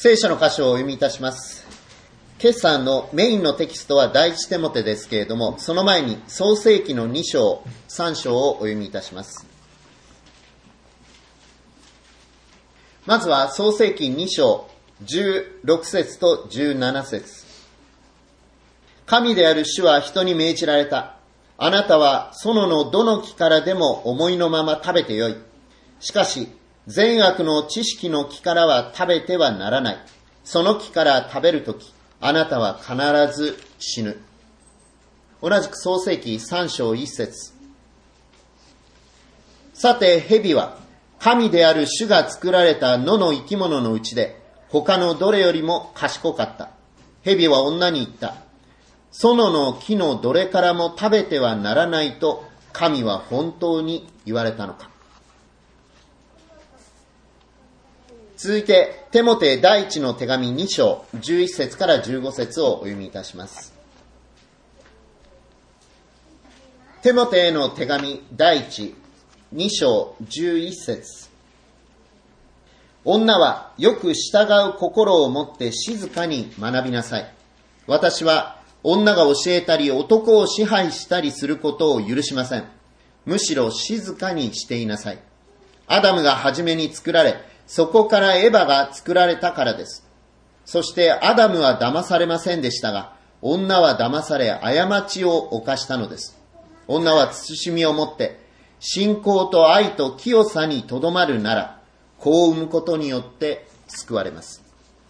聖書の箇所をお読みいたします。今朝のメインのテキストは第一テモテですけれども、その前に創世記の2章、3章をお読みいたします。まずは創世記2章、16節と17節。神である主は人に命じられた。あなたは園のどの木からでも思いのまま食べてよい。しかし、善悪の知識の木からは食べてはならない。その木から食べるとき、あなたは必ず死ぬ。同じく創世記3章1節。さて、蛇は神である主が作られた野の生き物のうちで、他のどれよりも賢かった。蛇は女に言った。園の木のどれからも食べてはならないと神は本当に言われたのか。続いて、テモテ第一の手紙2章、11節から15節をお読みいたします。テモテへの手紙第一、2章、11節。女はよく従う心を持って静かに学びなさい。私は女が教えたり男を支配したりすることを許しません。むしろ静かにしていなさい。アダムが初めに作られ、そこからエバが作られたからです。そしてアダムは騙されませんでしたが、女は騙され過ちを犯したのです。女は慎みを持って、信仰と愛と清さにとどまるなら、子を産むことによって救われます。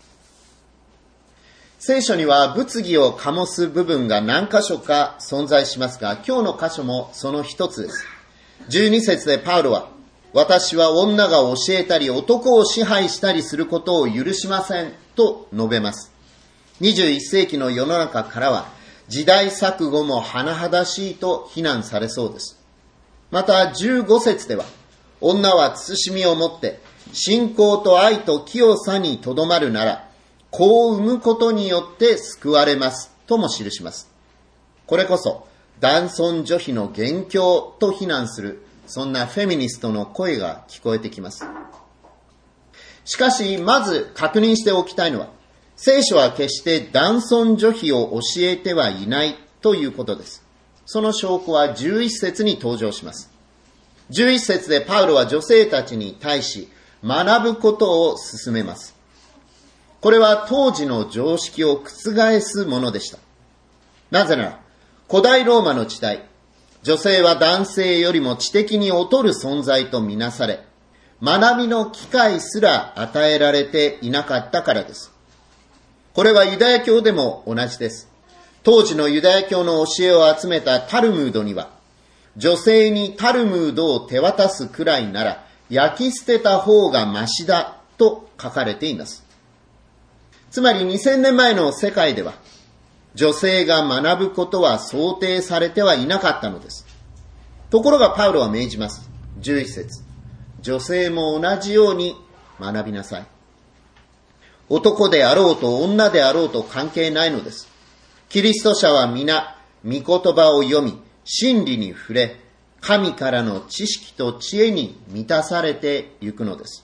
聖書には物議を醸す部分が何箇所か存在しますが、今日の箇所もその一つです。12節でパウロは、私は女が教えたり男を支配したりすることを許しませんと述べます。21世紀の世の中からは時代錯誤も甚だしいと非難されそうです。また15節では、女は慎みを持って信仰と愛と清さにとどまるなら子を産むことによって救われますとも記します。これこそ男尊女卑の元凶と非難する、そんなフェミニストの声が聞こえてきます。しかし、まず確認しておきたいのは、聖書は決して男尊女卑を教えてはいないということです。その証拠は11節に登場します。11節でパウロは女性たちに対し学ぶことを勧めます。これは当時の常識を覆すものでした。なぜなら、古代ローマの時代、女性は男性よりも知的に劣る存在とみなされ、学びの機会すら与えられていなかったからです。これはユダヤ教でも同じです。当時のユダヤ教の教えを集めたタルムードには、女性にタルムードを手渡すくらいなら焼き捨てた方がましだと書かれています。つまり2000年前の世界では、女性が学ぶことは想定されてはいなかったのです。ところがパウロは命じます。11節。女性も同じように学びなさい。男であろうと女であろうと関係ないのです。キリスト者は皆、御言葉を読み、真理に触れ、神からの知識と知恵に満たされてゆくのです。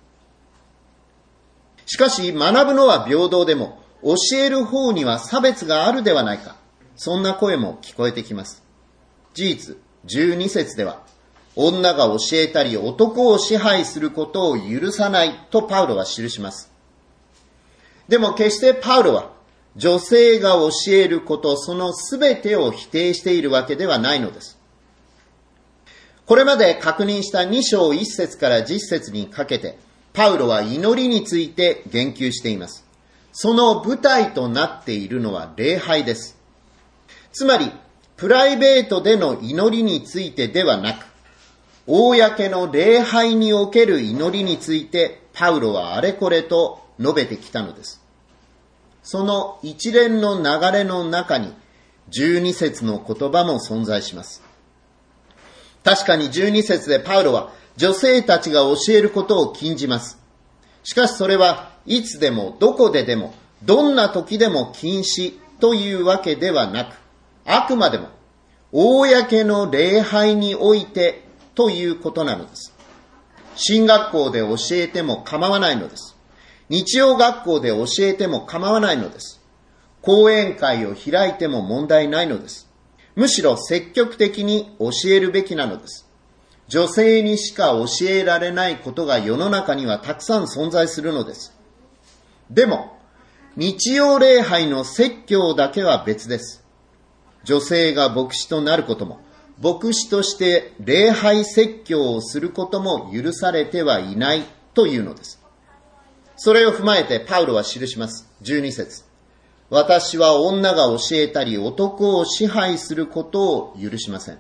しかし、学ぶのは平等でも、教える方には差別があるではないか。そんな声も聞こえてきます。事実、12節では、女が教えたり男を支配することを許さないとパウロは記します。でも決してパウロは、女性が教えること、そのすべてを否定しているわけではないのです。これまで確認した2章1節から10節にかけて、パウロは祈りについて言及しています。その舞台となっているのは礼拝です。つまり、プライベートでの祈りについてではなく、公の礼拝における祈りについてパウロはあれこれと述べてきたのです。その一連の流れの中に12節の言葉も存在します。確かに12節でパウロは女性たちが教えることを禁じます。しかしそれはいつでもどこででもどんな時でも禁止というわけではなく、あくまでも公の礼拝においてということなのです。神学校で教えても構わないのです。 日曜学校で教えても構わないのです。講演会を開いても問題ないのです。むしろ積極的に教えるべきなのです。女性にしか教えられないことが世の中にはたくさん存在するのです。でも、日曜礼拝の説教だけは別です。女性が牧師となることも、牧師として礼拝説教をすることも許されてはいないというのです。それを踏まえてパウロは記します。12節。私は女が教えたり男を支配することを許しません。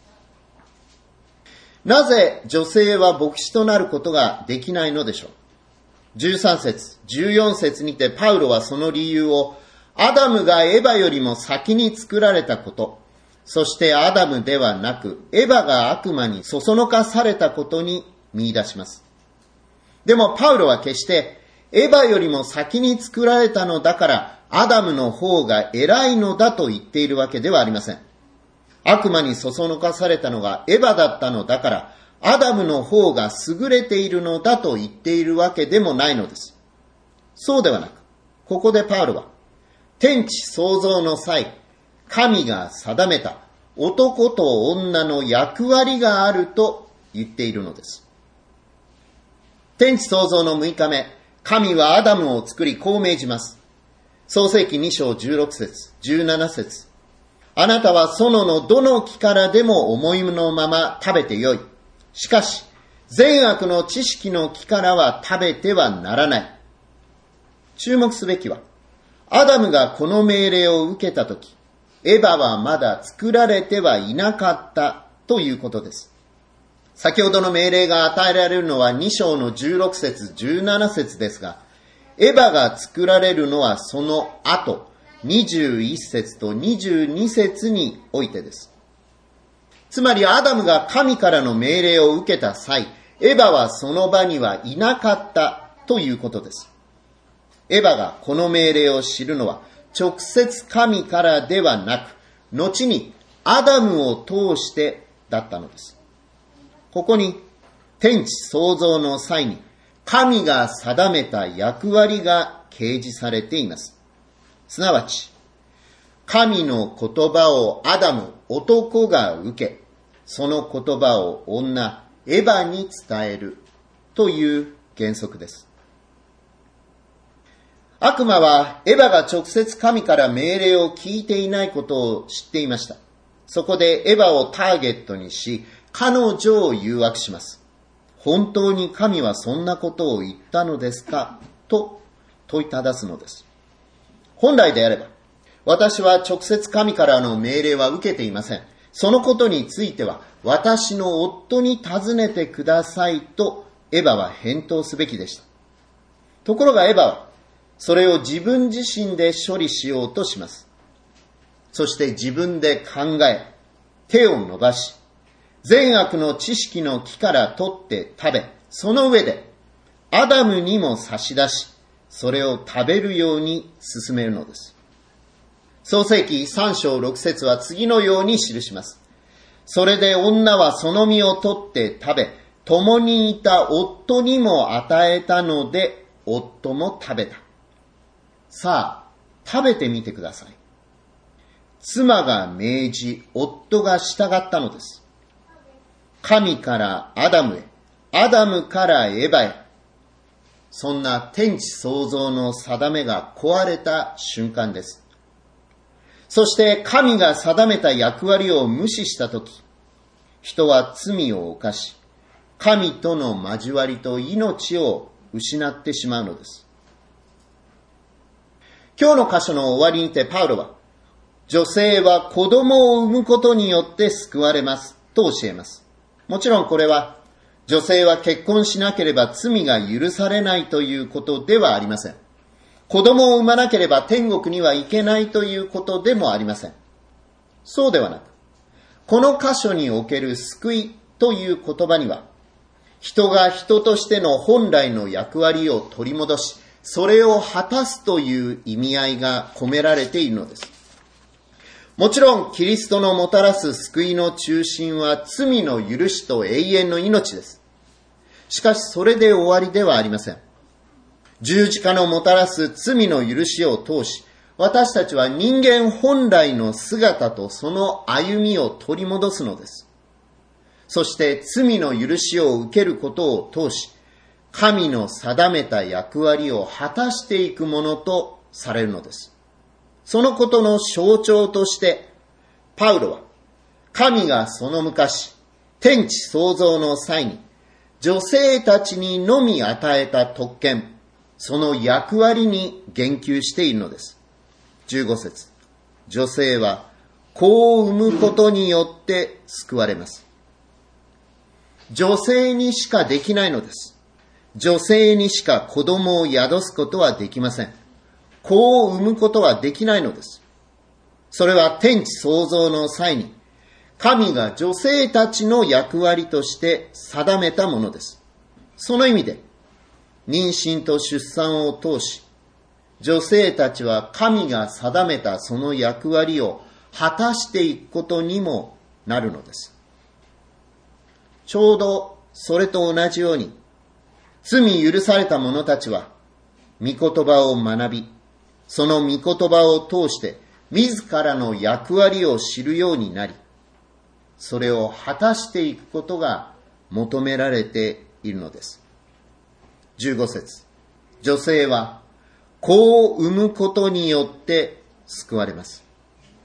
なぜ女性は牧師となることができないのでしょう。13節、14節にてパウロはその理由をアダムがエバよりも先に作られたこと、そしてアダムではなくエバが悪魔にそそのかされたことに見出します。でもパウロは決してエバよりも先に作られたのだからアダムの方が偉いのだと言っているわけではありません。悪魔にそそのかされたのがエバだったのだからアダムの方が優れているのだと言っているわけでもないのです。そうではなく、ここでパウロは天地創造の際、神が定めた男と女の役割があると言っているのです。天地創造の6日目、神はアダムを作りこう命じます。創世記2章16節、17節。あなたは園のどの木からでも思いのまま食べてよい。しかし、善悪の知識の木からは食べてはならない。注目すべきは、アダムがこの命令を受けたとき、エバはまだ作られてはいなかったということです。先ほどの命令が与えられるのは2章の16節、17節ですが、エバが作られるのはその後、21節と22節においてです。つまりアダムが神からの命令を受けた際、エバはその場にはいなかったということです。エバがこの命令を知るのは直接神からではなく、後にアダムを通してだったのです。ここに天地創造の際に神が定めた役割が掲示されています。すなわち、神の言葉をアダム、男が受け、その言葉を女、エバに伝えるという原則です。悪魔はエバが直接神から命令を聞いていないことを知っていました。そこでエバをターゲットにし、彼女を誘惑します。本当に神はそんなことを言ったのですかと問いただすのです。本来であれば、私は直接神からの命令は受けていません。そのことについては、私の夫に尋ねてくださいとエバは返答すべきでした。ところがエバは、それを自分自身で処理しようとします。そして自分で考え、手を伸ばし、善悪の知識の木から取って食べ、その上でアダムにも差し出し、それを食べるように進めるのです。創世記3章6節は次のように記します。それで女はその実を取って食べ、共にいた夫にも与えたので、夫も食べた。さあ、食べてみてください。妻が命じ、夫が従ったのです。神からアダムへ、アダムからエバへ。そんな天地創造の定めが壊れた瞬間です。そして神が定めた役割を無視したとき、人は罪を犯し、神との交わりと命を失ってしまうのです。今日の箇所の終わりにてパウロは、女性は子供を産むことによって救われますと教えます。もちろんこれは女性は結婚しなければ罪が許されないということではありません。子供を産まなければ天国には行けないということでもありません。そうではなく、この箇所における救いという言葉には、人が人としての本来の役割を取り戻し、それを果たすという意味合いが込められているのです。もちろんキリストのもたらす救いの中心は罪の許しと永遠の命です。しかしそれで終わりではありません。 十字架のもたらす罪の許しを通し、私たちは人間本来の姿とその歩みを取り戻すのです。そして罪の許しを受けることを通し、神の定めた役割を果たしていくものとされるのです。そのことの象徴として、パウロは神がその昔、天地創造の際に女性たちにのみ与えた特権、その役割に言及しているのです。15節、女性は子を産むことによって救われます。女性にしかできないのです。女性にしか子供を宿すことはできません。子を産むことはできないのです。それは天地創造の際に、神が女性たちの役割として定めたものです。その意味で、妊娠と出産を通し、女性たちは神が定めたその役割を果たしていくことにもなるのです。ちょうどそれと同じように、罪許された者たちは、御言葉を学び、その御言葉を通して自らの役割を知るようになり、それを果たしていくことが求められているのです。15節、女性は子を産むことによって救われます。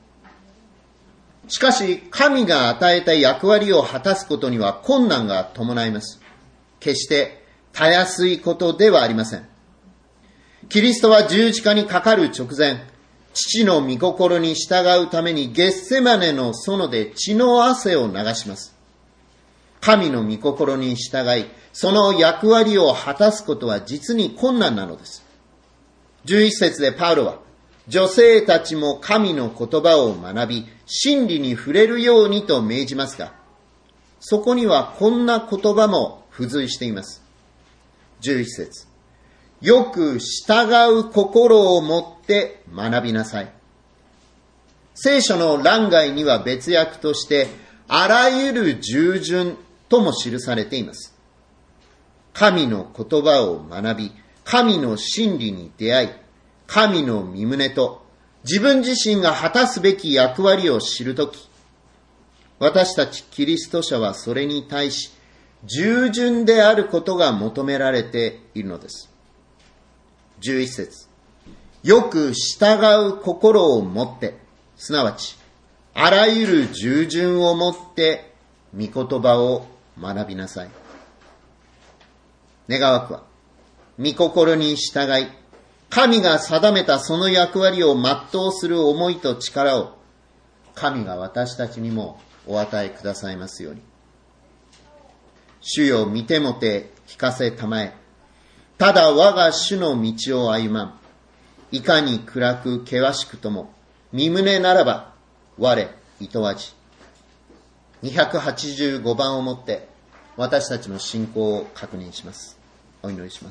しかし、神が与えた役割を果たすことには困難が伴います。決してたやすいことではありません。キリストは十字架にかかる直前、父の御心に従うためにゲッセマネの園で血の汗を流します。神の御心に従い、その役割を果たすことは実に困難なのです。11節でパウロは、女性たちも神の言葉を学び、真理に触れるようにと命じますが、そこにはこんな言葉も付随しています。11節、よく従う心を持って学びなさい。聖書の欄外には別訳として、あらゆる従順とも記されています。神の言葉を学び、神の真理に出会い、神の御胸と自分自身が果たすべき役割を知るとき、私たちキリスト者はそれに対し従順であることが求められているのです。11節、よく従う心を持って、すなわちあらゆる従順を持って御言葉を学びなさい。願わくは、御心に従い、神が定めたその役割を全うする思いと力を、神が私たちにもお与えくださいますように。主よ、見てもて聞かせたまえ。ただ我が主の道を歩まん。いかに暗く険しくとも、身胸ならば我いとわじ。285番をもって私たちの信仰を確認します。お祈りします。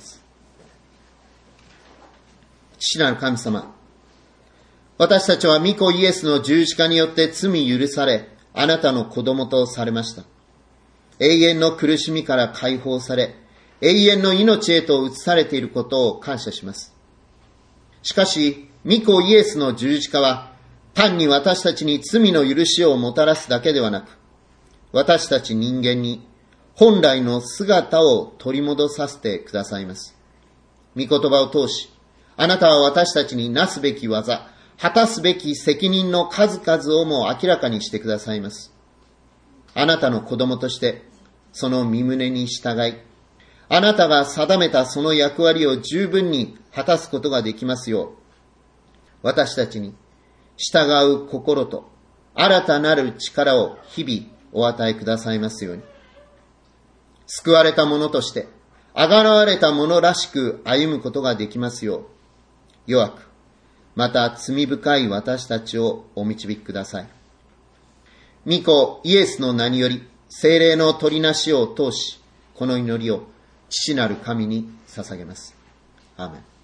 父なる神様、私たちは御子イエスの十字架によって罪許され、あなたの子供とされました。永遠の苦しみから解放され、永遠の命へと移されていることを感謝します。しかし、御子イエスの十字架は、単に私たちに罪の許しをもたらすだけではなく、私たち人間に本来の姿を取り戻させてくださいます。御言葉を通し、あなたは私たちになすべき技、果たすべき責任の数々をも明らかにしてくださいます。あなたの子供として、その身胸に従い、あなたが定めたその役割を十分に果たすことができますよう、私たちに従う心と新たなる力を日々お与えくださいますように。救われた者として、あがらわれた者らしく歩むことができますよう、弱く、また罪深い私たちをお導きください。御子イエスの名により、聖霊の取りなしを通し、この祈りを父なる神に捧げます。アーメン。